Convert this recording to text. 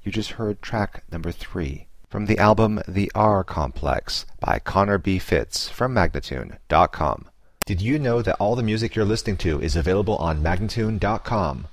You just heard track number 3 from the album The R Complex by Connor B. Fitz from Magnatune.com. Did you know that all the music you're listening to is available on Magnatune.com?